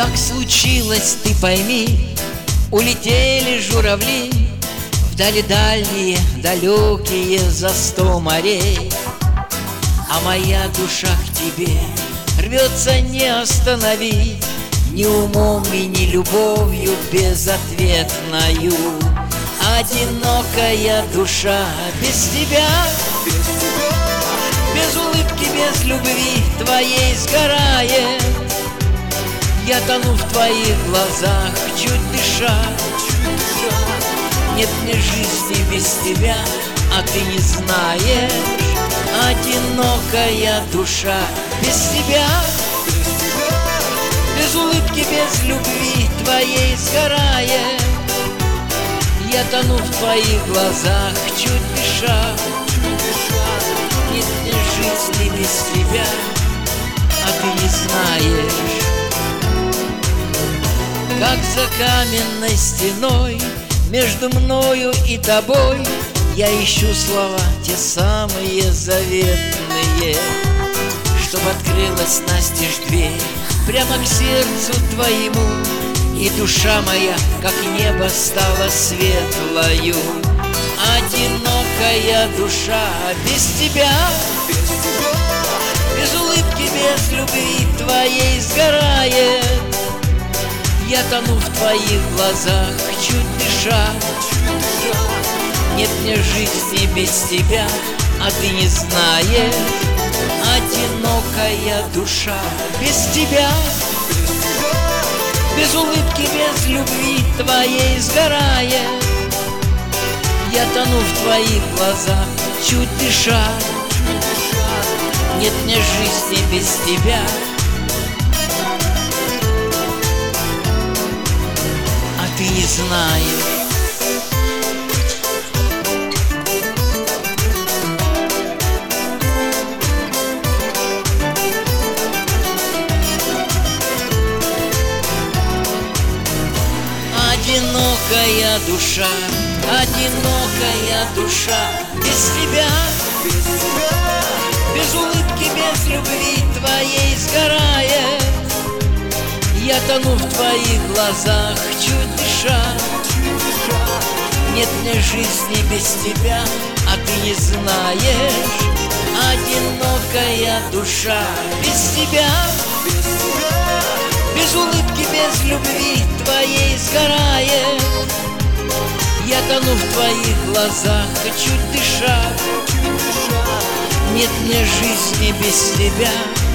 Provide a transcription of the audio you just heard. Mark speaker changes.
Speaker 1: Так случилось, ты пойми, улетели журавли вдали дальние, далекие за 100 морей. А моя душа к тебе рвется не остановить ни умом и ни любовью безответною. Одинокая душа без тебя, без улыбки, без любви твоей сгорает. Я тону в твоих глазах, чуть дыша. Нет мне жизни без тебя, а ты не знаешь. Одинокая душа без тебя, без улыбки, без любви твоей сгорает. Я тону в твоих глазах, чуть дыша. Нет мне жизни без тебя, а ты не знаешь. Как за каменной стеной между мною и тобой я ищу слова, те самые заветные, чтоб открылась настежь дверь прямо к сердцу твоему, и душа моя, как небо, стала светлою. Одинокая душа без тебя, без улыбки, без любви твоей сгорает. Я тону в твоих глазах, чуть дыша. Нет мне жизни без тебя, а ты не знаешь. Одинокая душа без тебя, без улыбки, без любви твоей сгорает. Я тону в твоих глазах, чуть дыша. Нет мне жизни без тебя, а ты не знаешь. Одинокая душа, одинокая душа без тебя, без улыбки, без любви твоей сгорает. Я тону в твоих глазах, чуть дыша. Нет мне жизни без тебя, а ты не знаешь. Одинокая душа без тебя, без улыбки, без любви твоей сгорает. Я тону в твоих глазах, чуть дыша. Нет мне жизни без тебя,